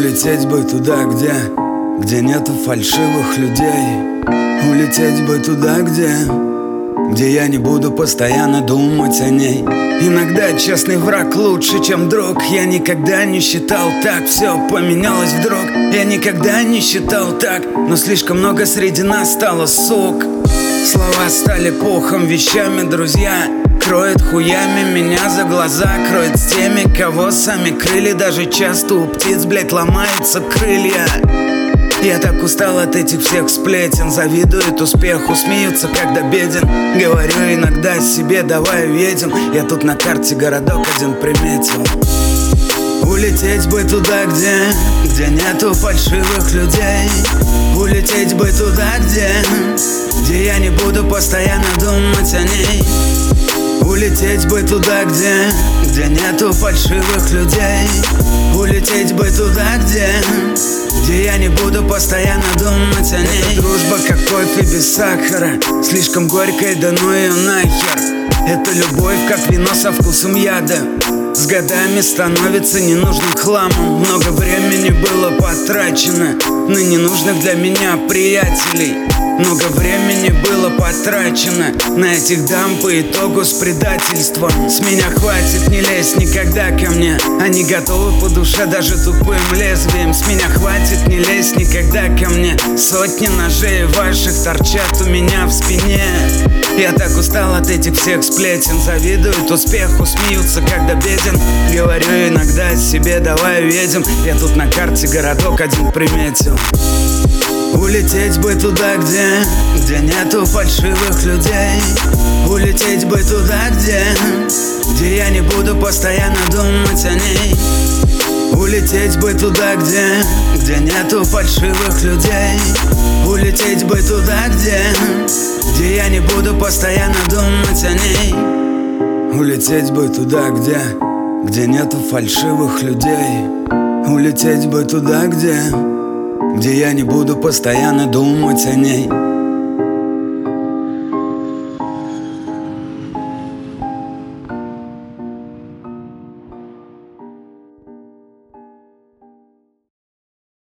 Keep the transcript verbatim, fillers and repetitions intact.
Улететь бы туда, где, где нету фальшивых людей. Улететь бы туда, где, где я не буду постоянно думать о ней. Иногда честный враг лучше, чем друг. Я никогда не считал так, все поменялось вдруг. Я никогда не считал так, но слишком много среди нас стало сук. Слова стали пухом, вещами, друзья. Кроет хуями меня за глаза, кроет с теми, кого сами крыли. Даже часто у птиц, блять, ломаются крылья. Я так устал от этих всех сплетен. Завидуют успеху, смеются, когда беден. Говорю иногда себе, давай уедем. Я тут на карте городок один приметил. Улететь бы туда, где, где нету фальшивых людей. Улететь бы туда, где, где я не буду постоянно думать о ней. Улететь бы туда, где, где нету фальшивых людей. Улететь бы туда, где, где я не буду постоянно думать о ней. Это дружба, как кофе без сахара, слишком горькая, да ну ее нахер. Это любовь, как вино со вкусом яда. С годами становится ненужным хламом. Много времени было потрачено на ненужных для меня приятелей. Много времени было потрачено на этих дам по итогу с предательством. С меня хватит, не лезь никогда ко мне. Они готовы по душе даже тупым лезвием. С меня хватит, не лезь никогда ко мне. Сотни ножей ваших торчат у меня в спине. Я так устал от этих всех сплетен. Завидуют успеху, смеются, когда беден. Говорю иногда себе, давай уедем. Я тут на карте городок один приметил. Улететь бы туда, где, где нету фальшивых людей. Улететь бы туда, где, где я не буду постоянно думать о ней. Улететь бы туда, где, где нету фальшивых людей. Улететь бы туда, где, где я не буду постоянно думать о ней. Улететь бы туда, где, где нету фальшивых людей. Улететь бы туда, где, где я не буду постоянно думать о ней.